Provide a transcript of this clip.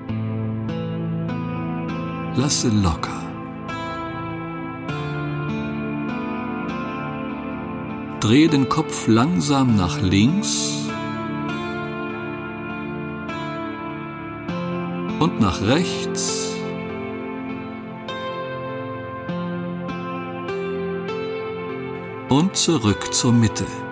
Lasse locker. Drehe den Kopf langsam nach links und nach rechts und zurück zur Mitte.